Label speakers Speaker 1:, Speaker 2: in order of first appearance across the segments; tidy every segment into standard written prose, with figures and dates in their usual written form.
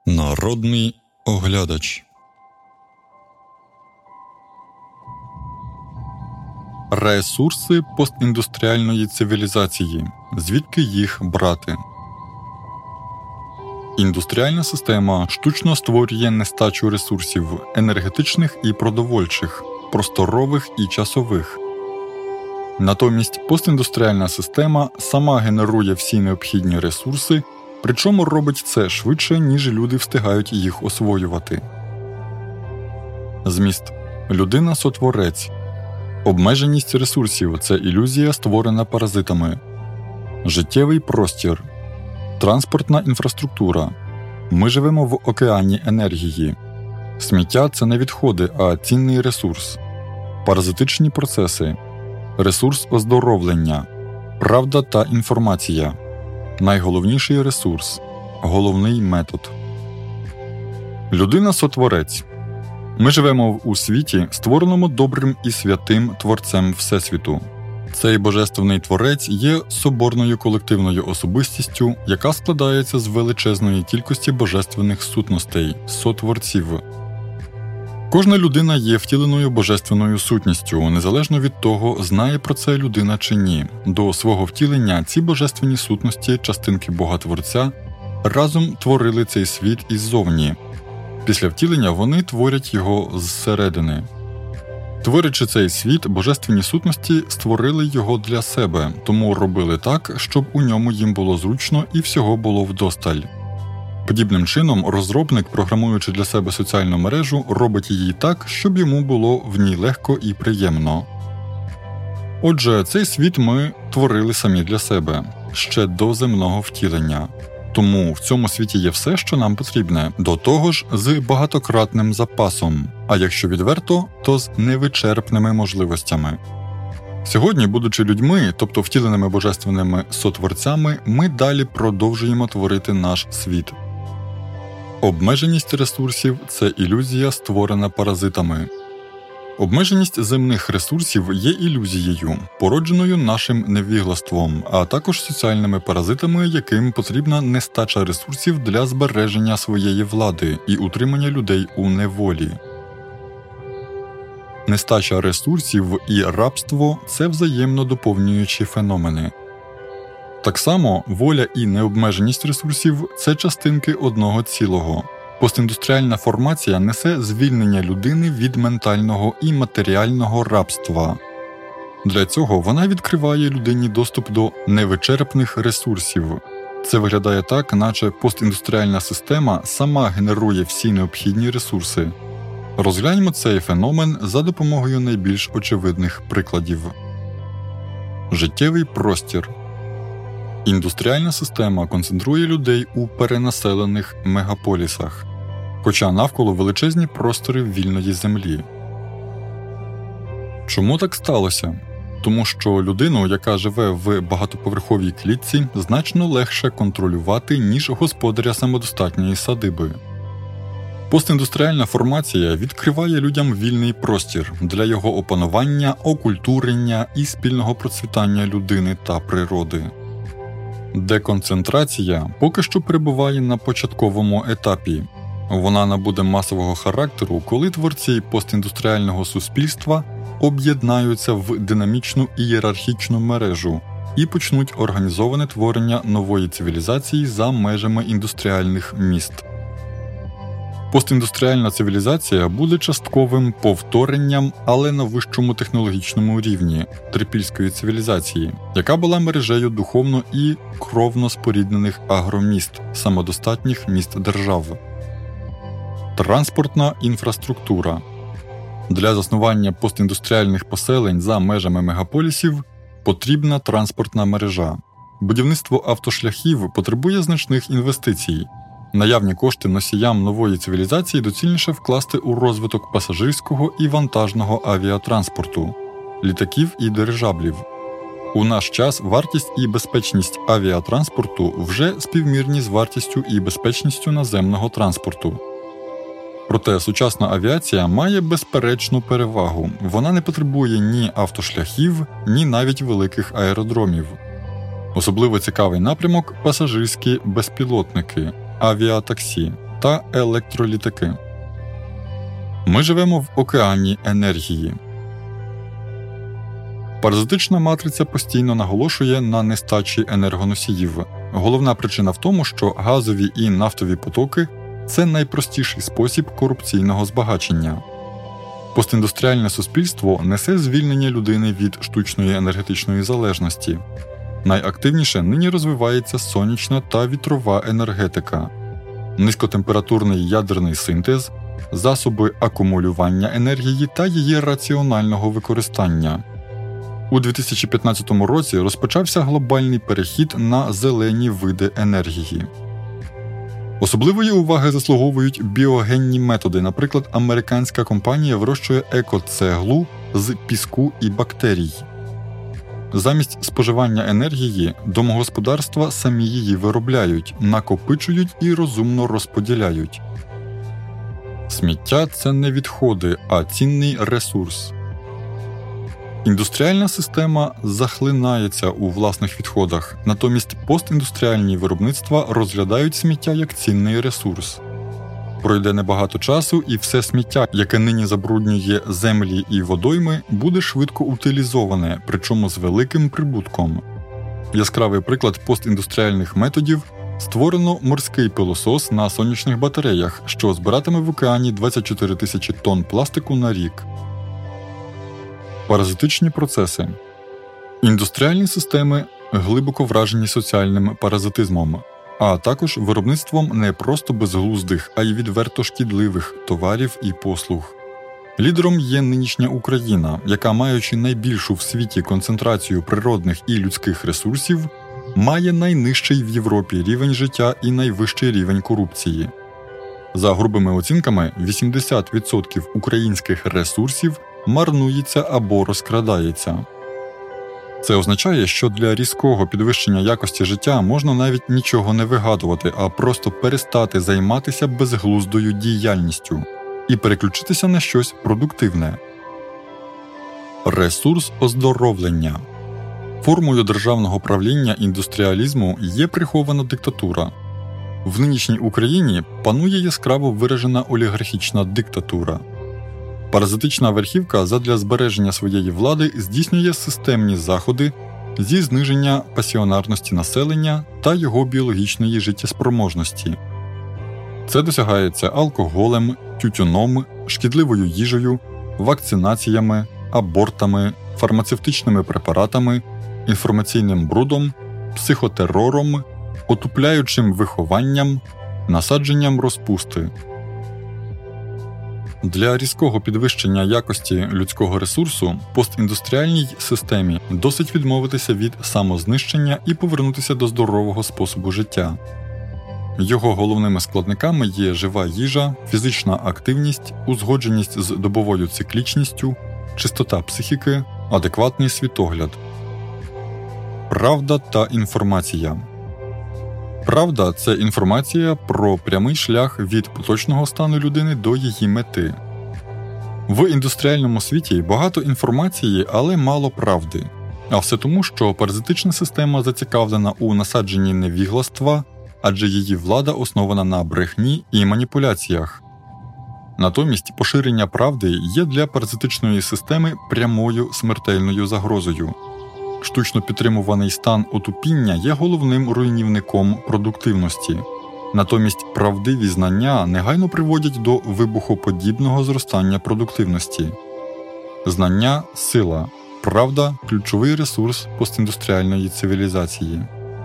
Speaker 1: Народний оглядач. Ресурси постіндустріальної цивілізації. Звідки їх брати? Індустріальна система штучно створює нестачу ресурсів енергетичних і продовольчих, просторових і часових. Натомість постіндустріальна система сама генерує всі необхідні ресурси, причому робить це швидше, ніж люди встигають їх освоювати. Зміст. Людина – сотворець. Обмеженість ресурсів – це ілюзія, створена паразитами. Життєвий простір. Транспортна інфраструктура. Ми живемо в океані енергії. Сміття – це не відходи, а цінний ресурс. Паразитичні процеси. Ресурс оздоровлення. Правда та інформація. Найголовніший ресурс. Головний метод. Людина – сотворець. Ми живемо у світі, створеному добрим і святим Творцем Всесвіту. Цей божественний творець є соборною колективною особистістю, яка складається з величезної кількості божественних сутностей – сотворців. Кожна людина є втіленою божественною сутністю, незалежно від того, знає про це людина чи ні. До свого втілення ці божественні сутності, частинки Бога-творця, разом творили цей світ іззовні. Після втілення вони творять його зсередини. Творячи цей світ, божественні сутності створили його для себе, тому робили так, щоб у ньому їм було зручно і всього було вдосталь. Подібним чином, розробник, програмуючи для себе соціальну мережу, робить її так, щоб йому було в ній легко і приємно. Отже, цей світ ми творили самі для себе, ще до земного втілення. Тому в цьому світі є все, що нам потрібне, до того ж з багатократним запасом, а якщо відверто, то з невичерпними можливостями. Сьогодні, будучи людьми, тобто втіленими божественними сотворцями, ми далі продовжуємо творити наш світ. Обмеженість ресурсів – це ілюзія, створена паразитами. Обмеженість земних ресурсів є ілюзією, породженою нашим невіглаством, а також соціальними паразитами, яким потрібна нестача ресурсів для збереження своєї влади і утримання людей у неволі. Нестача ресурсів і рабство – це взаємно доповнюючі феномени. Так само воля і необмеженість ресурсів – це частинки одного цілого. Постіндустріальна формація несе звільнення людини від ментального і матеріального рабства. Для цього вона відкриває людині доступ до невичерпних ресурсів. Це виглядає так, наче постіндустріальна система сама генерує всі необхідні ресурси. Розгляньмо цей феномен за допомогою найбільш очевидних прикладів. Життєвий простір. Індустріальна система концентрує людей у перенаселених мегаполісах, хоча навколо величезні простори вільної землі. Чому так сталося? Тому що людину, яка живе в багатоповерховій клітці, значно легше контролювати, ніж господаря самодостатньої садиби. Постіндустріальна формація відкриває людям вільний простір для його опанування, окультурення і спільного процвітання людини та природи. Деконцентрація поки що перебуває на початковому етапі. Вона набуде масового характеру, коли творці постіндустріального суспільства об'єднаються в динамічну ієрархічну мережу і почнуть організоване творення нової цивілізації за межами індустріальних міст. Постіндустріальна цивілізація буде частковим повторенням, але на вищому технологічному рівні трипільської цивілізації, яка була мережею духовно і кровно споріднених агроміст, самодостатніх міст держав. Транспортна інфраструктура. Для заснування постіндустріальних поселень за межами мегаполісів потрібна транспортна мережа. Будівництво автошляхів потребує значних інвестицій. Наявні кошти носіям нової цивілізації доцільніше вкласти у розвиток пасажирського і вантажного авіатранспорту, літаків і дирижаблів. У наш час вартість і безпечність авіатранспорту вже співмірні з вартістю і безпечністю наземного транспорту. Проте сучасна авіація має безперечну перевагу. Вона не потребує ні автошляхів, ні навіть великих аеродромів. Особливо цікавий напрямок – пасажирські безпілотники, авіатаксі та електролітики. Ми живемо в океані енергії. Паразитична матриця постійно наголошує на нестачі енергоносіїв. Головна причина в тому, що газові і нафтові потоки – це найпростіший спосіб корупційного збагачення. Постіндустріальне суспільство несе звільнення людини від штучної енергетичної залежності. Найактивніше нині розвивається сонячна та вітрова енергетика, низькотемпературний ядерний синтез, засоби акумулювання енергії та її раціонального використання. У 2015 році розпочався глобальний перехід на зелені види енергії. Особливої уваги заслуговують біогенні методи. Наприклад, американська компанія вирощує екоцеглу з піску і бактерій. Замість споживання енергії домогосподарства самі її виробляють, накопичують і розумно розподіляють. Сміття – це не відходи, а цінний ресурс. Індустріальна система захлинається у власних відходах, натомість постіндустріальні виробництва розглядають сміття як цінний ресурс. Пройде небагато часу, і все сміття, яке нині забруднює землі і водойми, буде швидко утилізоване, причому з великим прибутком. Яскравий приклад постіндустріальних методів – створено морський пилосос на сонячних батареях, що збиратиме в океані 24 тисячі тонн пластику на рік. Паразитичні процеси. Індустріальні системи глибоко вражені соціальним паразитизмом, а також виробництвом не просто безглуздих, а й відверто шкідливих товарів і послуг. Лідером є нинішня Україна, яка, маючи найбільшу в світі концентрацію природних і людських ресурсів, має найнижчий в Європі рівень життя і найвищий рівень корупції. За грубими оцінками, 80% українських ресурсів марнується або розкрадається. Це означає, що для різкого підвищення якості життя можна навіть нічого не вигадувати, а просто перестати займатися безглуздою діяльністю і переключитися на щось продуктивне. Ресурс оздоровлення. Формою державного правління індустріалізму є прихована диктатура. В нинішній Україні панує яскраво виражена олігархічна диктатура. Паразитична верхівка задля збереження своєї влади здійснює системні заходи зі зниження пасіонарності населення та його біологічної життєспроможності. Це досягається алкоголем, тютюном, шкідливою їжею, вакцинаціями, абортами, фармацевтичними препаратами, інформаційним брудом, психотерором, отупляючим вихованням, насадженням розпусти. Для різкого підвищення якості людського ресурсу постіндустріальній системі досить відмовитися від самознищення і повернутися до здорового способу життя. Його головними складниками є жива їжа, фізична активність, узгодженість з добовою циклічністю, чистота психіки, адекватний світогляд. Правда та інформація. Правда – це інформація про прямий шлях від поточного стану людини до її мети. В індустріальному світі багато інформації, але мало правди. А все тому, що паразитична система зацікавлена у насадженні невігластва, адже її влада основана на брехні і маніпуляціях. Натомість поширення правди є для паразитичної системи прямою смертельною загрозою. Штучно підтримуваний стан отупіння є головним руйнівником продуктивності. Натомість правдиві знання негайно приводять до вибухоподібного зростання продуктивності. Знання – сила, правда – ключовий ресурс постіндустріальної цивілізації.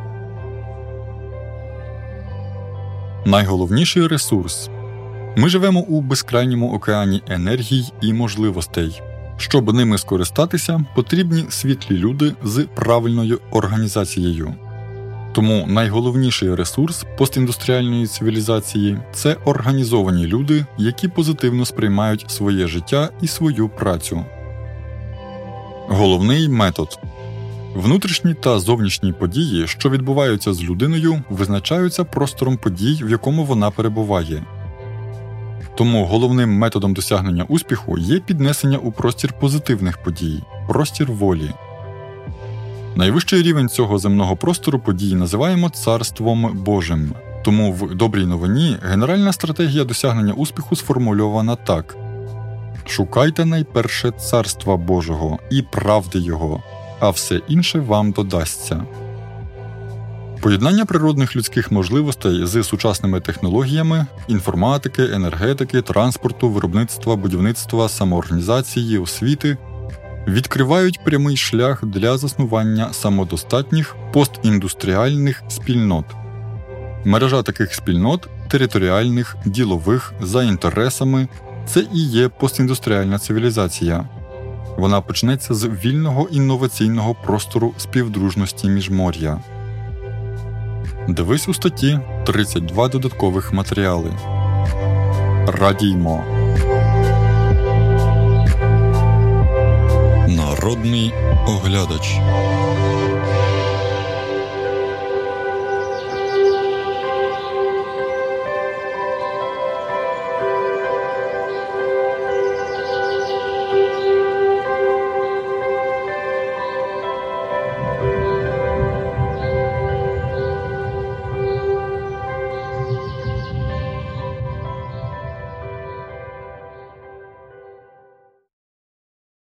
Speaker 1: Найголовніший ресурс. Ми живемо у безкрайньому океані енергій і можливостей. Щоб ними скористатися, потрібні світлі люди з правильною організацією. Тому найголовніший ресурс постіндустріальної цивілізації – це організовані люди, які позитивно сприймають своє життя і свою працю. Головний метод. Внутрішні та зовнішні події, що відбуваються з людиною, визначаються простором подій, в якому вона перебуває. Тому головним методом досягнення успіху є піднесення у простір позитивних подій – простір волі. Найвищий рівень цього земного простору подій називаємо Царством Божим. Тому в «Добрій новині» генеральна стратегія досягнення успіху сформульована так: «Шукайте найперше Царства Божого і правди Його, а все інше вам додасться». Поєднання природних людських можливостей з сучасними технологіями – інформатики, енергетики, транспорту, виробництва, будівництва, самоорганізації, освіти – відкривають прямий шлях для заснування самодостатніх постіндустріальних спільнот. Мережа таких спільнот – територіальних, ділових, за інтересами – це і є постіндустріальна цивілізація. Вона почнеться з вільного інноваційного простору співдружності міжмор'я. Дивись у статті 32 додаткових матеріали. Радіймо! Народний оглядач.